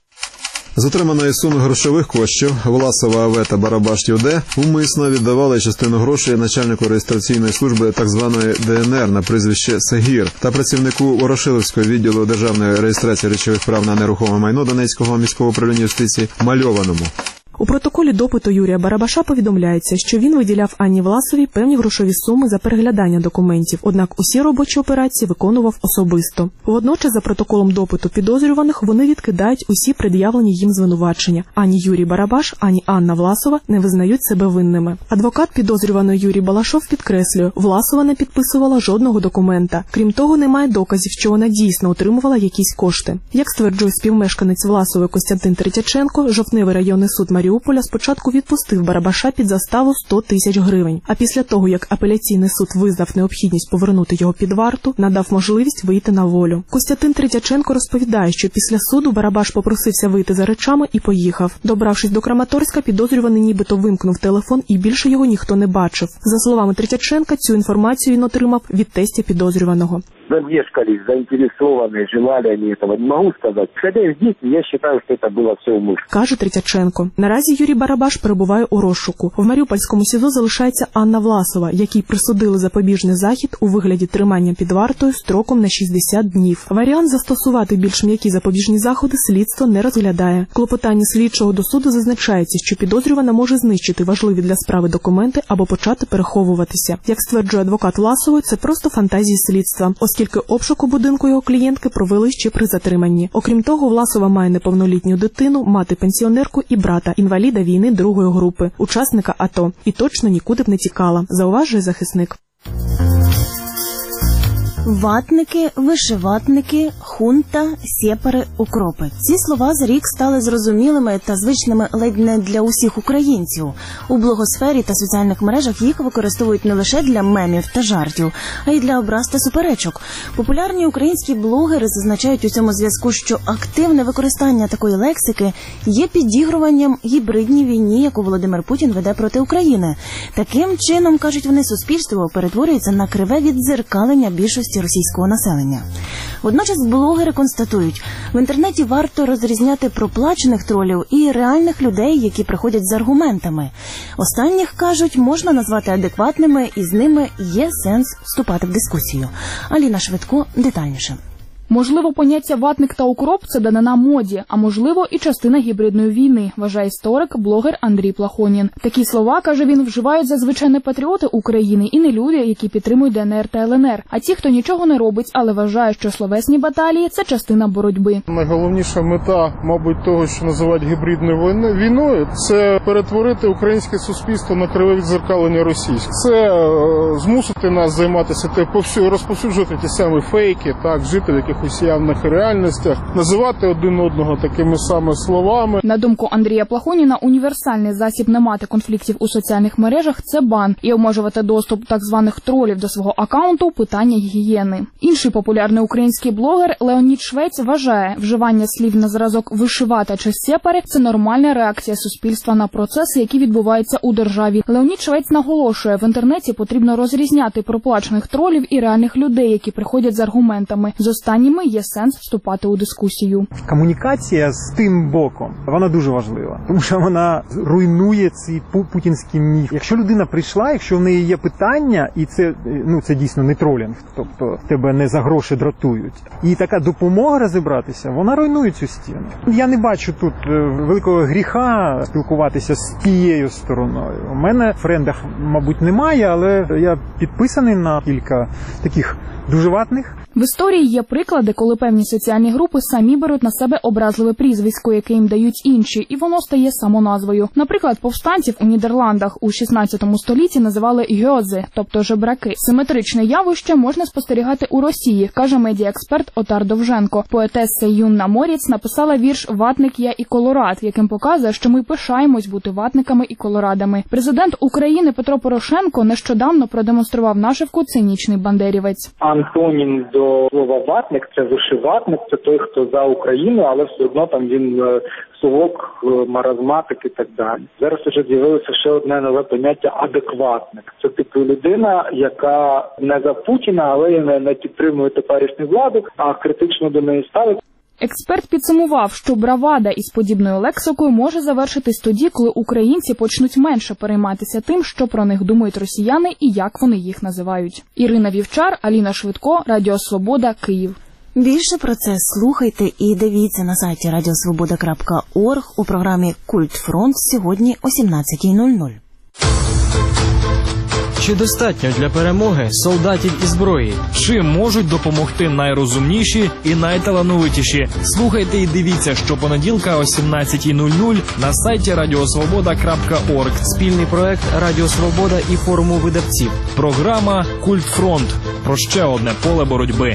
S11: З отриманої суми грошових коштів Власова АВ та Барабаш ЮД умисно віддавали частину грошей начальнику реєстраційної служби так званої ДНР на прізвище Сагір та працівнику Ворошилівського відділу державної реєстрації речових прав на нерухоме майно Донецького міського управління юстиції Мальованому.
S18: У протоколі допиту Юрія Барабаша повідомляється, що він виділяв Анні Власовій певні грошові суми за переглядання документів, однак усі робочі операції виконував особисто. Водночас, за протоколом допиту підозрюваних, вони відкидають усі пред'явлені їм звинувачення. Ані Юрій Барабаш, ані Анна Власова не визнають себе винними. Адвокат підозрюваної Юрій Балашов підкреслює, Власова не підписувала жодного документа. Крім того, немає доказів, що вона дійсно отримувала якісь кошти. Як стверджує співмешканець Власової Костянтин Третяченко, жовтневий районний суд Маріуполя спочатку відпустив Барабаша під заставу 100 000 гривень, а після того, як апеляційний суд визнав необхідність повернути його під варту, надав можливість вийти на волю. Костянтин Третяченко розповідає, що після суду Барабаш попросився вийти за речами і поїхав. Добравшись до Краматорська, підозрюваний нібито вимкнув телефон і більше його ніхто не бачив. За словами Третяченка, цю інформацію він отримав від тестя підозрюваного.
S23: Замешкались, заинтересованные, желали они этого, не могу сказать. Хотя здесь я считаю, что это было все умышленно.
S18: Каже Третяченко. Наразі Юрій Барабаш перебуває у розшуку. В Маріупольському СІЗО залишається Анна Власова, якій присудили запобіжний захід у вигляді тримання під вартою строком на 60 днів. Варіант застосувати більш м'які запобіжні заходи слідство не розглядає. В клопотанні слідчого до суду зазначається, що підозрювана може знищити важливі для справи документи або почати переховуватися. Як стверджує адвокат Власової, це просто фантазії слідства, оскільки обшук у будинку його клієнтки провели ще при затриманні. Окрім того, Власова має неповнолітню дитину, мати-пенсіонерку і брата, інваліда війни 2-ї групи, учасника АТО. І точно нікуди б не тікала, зауважує захисник.
S2: Ватники, вишиватники, хунта, сєпари, укропи. Ці слова за рік стали зрозумілими та звичними ледь не для усіх українців. У блогосфері та соціальних мережах їх використовують не лише для мемів та жартів, а й для образ та суперечок. Популярні українські блогери зазначають у цьому зв'язку, що активне використання такої лексики є підігруванням гібридній війні, яку Володимир Путін веде проти України. Таким чином, кажуть вони, суспільство перетворюється на криве віддзеркалення більшості російського населення. Водночас блогери констатують, в інтернеті варто розрізняти проплачених тролів і реальних людей, які приходять з аргументами. Останніх, кажуть, можна назвати адекватними, і з ними є сенс вступати в дискусію. Аліна Швидко детальніше.
S24: Можливо, поняття «ватник» та «укроп» – це данина моді, а можливо і частина гібридної війни, вважає історик, блогер Андрій Плахонін. Такі слова, каже він, вживають зазвичай не патріоти України і не люди, які підтримують ДНР та ЛНР, а ті, хто нічого не робить, але вважає, що словесні баталії – це частина боротьби.
S25: Найголовніша мета, мабуть, того, що називають гібридною війною – це перетворити українське суспільство на криве віддзеркалення російське. Це змусити нас займатися, розповсюджувати ті самі фейки, так, жити в якихось уявних реальностях, називати один одного такими саме словами.
S24: На думку Андрія Плахоніна, універсальний засіб не мати конфліктів у соціальних мережах – це бан, і обмежувати доступ так званих тролів до свого акаунту – питання гігієни. Інший популярний український блогер Леонід Швець вважає, вживання слів на зразок «вишивати» чи «сєпари» – це нормальна реакція суспільства на процеси, які відбуваються у державі. Леонід Швець наголошує, в інтернеті потрібно розрізняти проплачених тролів і реальних людей, які приходять з аргументами. З останніми присутніми, є сенс вступати у дискусію.
S4: Комунікація з тим боком, вона дуже важлива, тому що вона руйнує ці путінські міфи. Якщо людина прийшла, якщо в неї є питання, і це дійсно не тролінг, тобто тебе не за гроші дратують, і така допомога розібратися, вона руйнує цю стіну. Я не бачу тут великого гріха спілкуватися з тією стороною. У мене в френдах, мабуть, немає, але я підписаний на кілька таких дуже ватних.
S24: В історії є приклади, коли певні соціальні групи самі беруть на себе образливе прізвисько, яке їм дають інші, і воно стає самоназвою. Наприклад, повстанців у Нідерландах у 16 столітті називали «гьози», тобто жебраки. Симетричне явище можна спостерігати у Росії, каже медіаексперт Отар Довженко. Поетеса Юнна Моріц написала вірш «Ватник я і колорад», яким показує, що ми пишаємось бути ватниками і колорадами. Президент України Петро Порошенко нещодавно продемонстрував нашивку «Цинічний бандерівець».
S9: Антонім до слова «ватник» – це вишиватник, це той, хто за Україну, але все одно там він совок, маразматик і так далі. Зараз вже з'явилося ще одне нове поняття «адекватник». Це типу людина, яка не за Путіна, але і не підтримує теперішню владу, а критично до неї ставить.
S24: Експерт підсумував, що бравада із подібною лексикою може завершитись тоді, коли українці почнуть менше перейматися тим, що про них думають росіяни і як вони їх називають. Ірина Вівчар, Аліна Швидко, Радіо Свобода, Київ.
S2: Більше про це слухайте і дивіться на сайті radiosvoboda.org у програмі «Культфронт» сьогодні о 17:00.
S20: Чи достатньо для перемоги солдатів і зброї? Чим можуть допомогти найрозумніші і найталановитіші? Слухайте і дивіться щопонеділка о 17:00 на сайті radiosvoboda.org. Спільний проект Радіо Свобода і форуму видавців. Програма «Культфронт» про ще одне поле боротьби.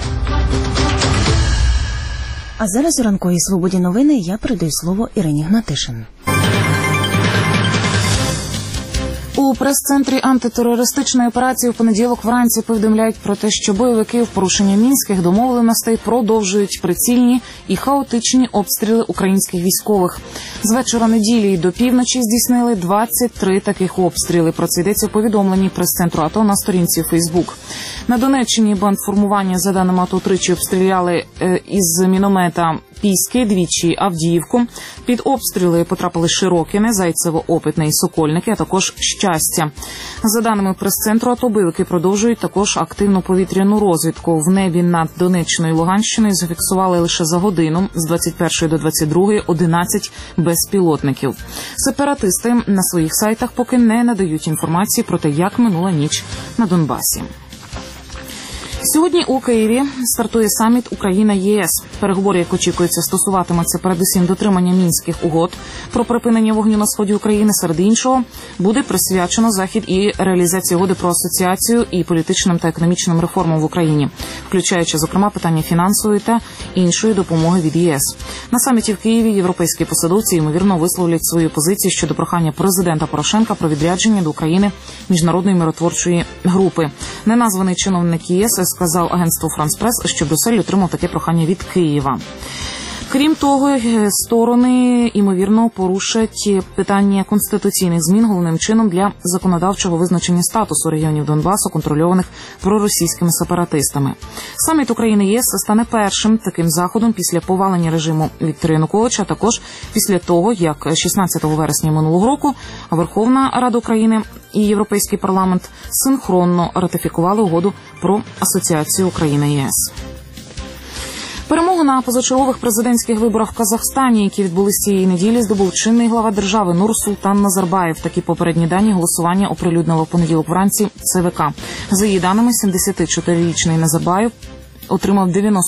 S2: А зараз у ранковій «Свободі» новини я передаю слово Ірині Гнатишин.
S6: У прес-центрі антитерористичної операції в понеділок вранці повідомляють про те, що бойовики в порушення мінських домовленостей продовжують прицільні і хаотичні обстріли українських військових. З вечора неділі до півночі здійснили 23 таких обстріли. Про це йдеться у повідомленні прес-центру АТО на сторінці у Фейсбук. На Донеччині бандформування, за даними АТО, тричі обстріляли із міномета Піски, двічі Авдіївку. Під обстріли потрапили Широкине, Зайцево-Опитне і Сокольники, а також Щастя. За даними прес-центру АТО, бойовики продовжують також активну повітряну розвідку. В небі над Донеччиною і Луганщиною зафіксували лише за годину з 21 до 22 11 безпілотників. Сепаратисти на своїх сайтах поки не надають інформації про те, як минула ніч на Донбасі. Сьогодні у Києві стартує саміт Україна-ЄС. Переговори, як очікується, стосуватимуться передусім дотримання мінських угод про припинення вогню на сході України. Серед іншого, буде присвячено захід і реалізації угоди про асоціацію і політичним та економічним реформам в Україні, включаючи, зокрема, питання фінансової та іншої допомоги від ЄС. На саміті в Києві європейські посадовці, ймовірно, висловлять свою позицію щодо прохання президента Порошенка про відрядження до України міжнародної миротворчої групи. Неназваний чиновник ЄС сказав агентству «Франс Прес», що Брюссель отримав таке прохання від Києва. Крім того, сторони, ймовірно, порушать питання конституційних змін головним чином для законодавчого визначення статусу регіонів Донбасу, контрольованих проросійськими сепаратистами. Саміт України-ЄС стане першим таким заходом після повалення режиму Віктора Януковича, а також після того, як 16 вересня минулого року Верховна Рада України і Європейський парламент синхронно ратифікували угоду про асоціацію України-ЄС. Перемогу на позачергових президентських виборах в Казахстані, які відбулися цієї неділі, здобув чинний глава держави Нурсултан Назарбаєв. Такі попередні дані голосування оприлюднило в понеділок вранці ЦВК. За її даними, 74-річний Назарбаєв отримав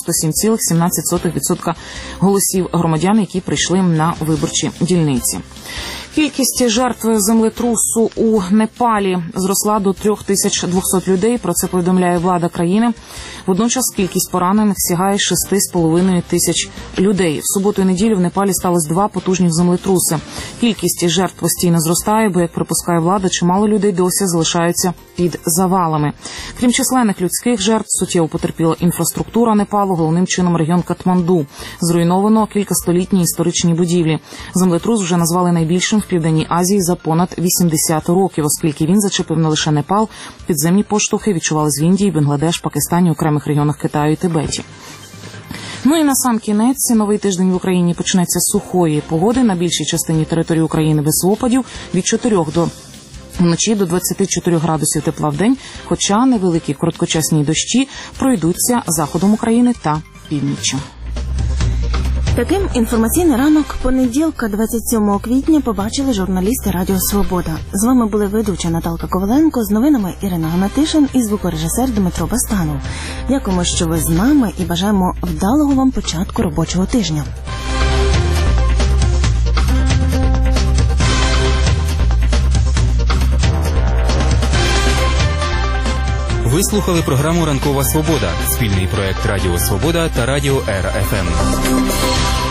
S6: 97,17% голосів громадян, які прийшли на виборчі дільниці. Кількість жертв землетрусу у Непалі зросла до 3200 людей. Про це повідомляє влада країни. Водночас кількість поранених сягає 6,5 тисяч людей. В суботу і неділю в Непалі сталося 2 потужних землетруси. Кількість жертв постійно зростає, бо, як припускає влада, чимало людей досі залишаються під завалами. Крім численних людських жертв, суттєво потерпіла інфраструктура Непалу, головним чином регіон Катманду. Зруйновано кількастолітні історичні будівлі. Землетрус вже назвали найбільшим в Південній Азії за понад 80 років, оскільки він зачепив не лише Непал, підземні поштовхи відчувались в Індії, Бангладеш, Пакистані, окремих регіонах Китаю і Тибеті. Ну і на сам кінець, новий тиждень в Україні почнеться з сухої погоди. На більшій частині території України без опадів. Від 4 до вночі до 24 градусів тепла в день, хоча невеликі короткочасні дощі пройдуться заходом України та північчю.
S2: Таким інформаційний ранок понеділка, 27 квітня, побачили журналісти Радіо Свобода. З вами були ведуча Наталка Коваленко, з новинами Ірина Гнатишин і звукорежисер Дмитро Бастанов. Дякуємо, що ви з нами, і бажаємо вдалого вам початку робочого тижня.
S5: Ви слухали програму «Ранкова Свобода» – спільний проект Радіо Свобода та Радіо РФМ.